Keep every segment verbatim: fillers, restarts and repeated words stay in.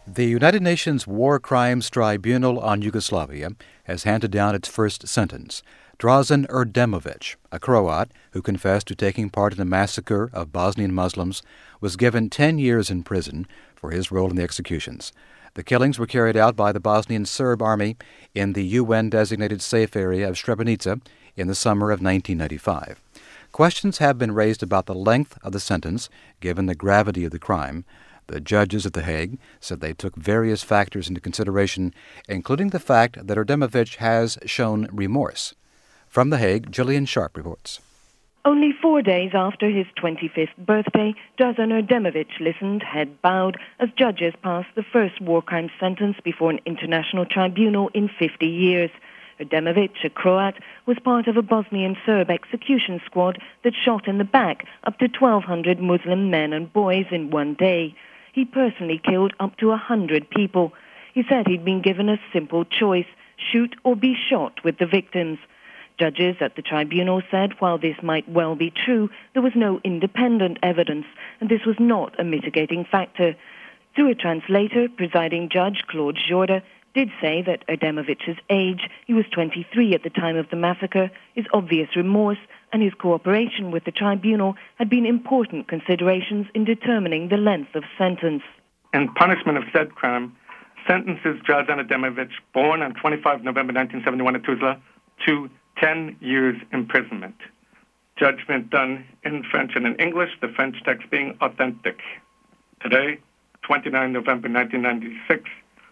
The United Nations War Crimes Tribunal on Yugoslavia has handed down its first sentence. Dražen Erdemović, a Croat who confessed to taking part in the massacre of Bosnian Muslims, was given ten years in prison for his role in the executions. The killings were carried out by the Bosnian Serb army in the U N-designated safe area of Srebrenica in the summer of nineteen ninety-five. Questions have been raised about the length of the sentence, given the gravity of the crime. The judges at The Hague said they took various factors into consideration, including the fact that Erdemović has shown remorse. From The Hague, Gillian Sharp reports. Only four days after his twenty-fifth birthday, Dražen Erdemović listened, head bowed, as judges passed the first war crime sentence before an international tribunal in fifty years. Erdemović, a Croat, was part of a Bosnian Serb execution squad that shot in the back up to twelve hundred Muslim men and boys in one day. He personally killed up to one hundred people. He said he'd been given a simple choice: shoot or be shot with the victims. Judges at the tribunal said while this might well be true, there was no independent evidence, and this was not a mitigating factor. Through a translator, presiding judge Claude Jorda did say that Erdemovic's age, he was twenty-three at the time of the massacre, his obvious remorse, and his cooperation with the tribunal had been important considerations in determining the length of sentence. In punishment of said crime, sentences Dražen Erdemović, born on the twenty-fifth of November nineteen seventy-one at Tuzla, to ten years imprisonment. Judgment done in French and in English, the French text being authentic. Today, the twenty-ninth of November nineteen ninety-six,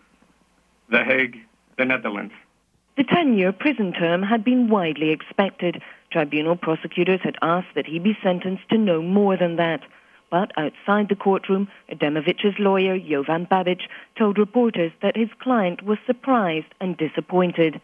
The Hague, the Netherlands. The ten-year prison term had been widely expected. Tribunal prosecutors had asked that he be sentenced to no more than that. But outside the courtroom, Erdemovic's lawyer, Jovan Babic, told reporters that his client was surprised and disappointed.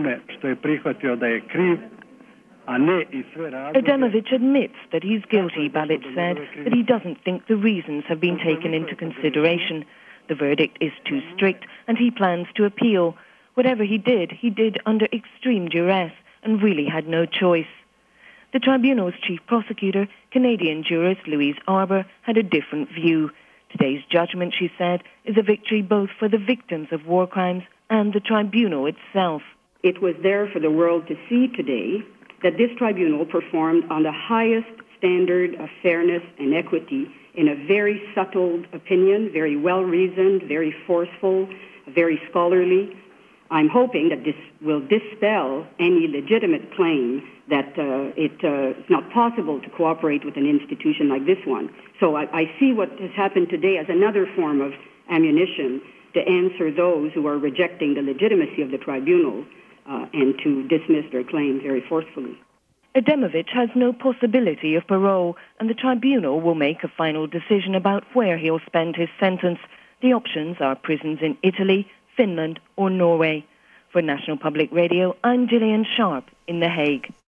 Erdemović admits that he's guilty, Babic said, but he doesn't think the reasons have been taken into consideration. The verdict is too strict, and he plans to appeal. Whatever he did, he did under extreme duress and really had no choice. The tribunal's chief prosecutor, Canadian jurist Louise Arbour, had a different view. Today's judgment, she said, is a victory both for the victims of war crimes and the tribunal itself. It was there for the world to see today that this tribunal performed on the highest standard of fairness and equity in a very subtle opinion, very well-reasoned, very forceful, very scholarly. I'm hoping that this will dispel any legitimate claim that uh, it uh, is not possible to cooperate with an institution like this one. So I, I see what has happened today as another form of ammunition to answer those who are rejecting the legitimacy of the tribunal uh, and to dismiss their claim very forcefully. Erdemović has no possibility of parole, and the tribunal will make a final decision about where he'll spend his sentence. The options are prisons in Italy, Finland or Norway. For National Public Radio, I'm Gillian Sharp in The Hague.